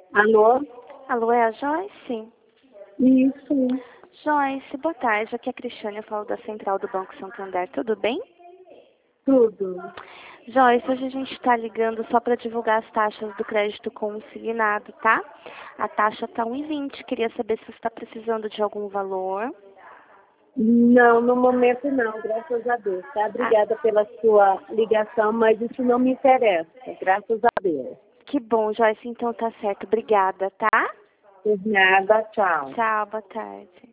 Alô? Alô, é a Joyce? Isso, Joyce, boa tarde. Aqui é a Cristiane, eu falo da Central do Banco Santander. Tudo bem? tudo. Joyce, hoje a gente está ligando só para divulgar as taxas do crédito consignado, tá? A taxa está 1,20. Queria saber se você está precisando de algum valor. Não, no momento não, graças a Deus, tá? Obrigada pela sua ligação, mas isso não me interessa, graças a Deus. Que bom, Joyce. Então tá certo. Obrigada, tá? Por nada, tchau. Tchau, boa tarde.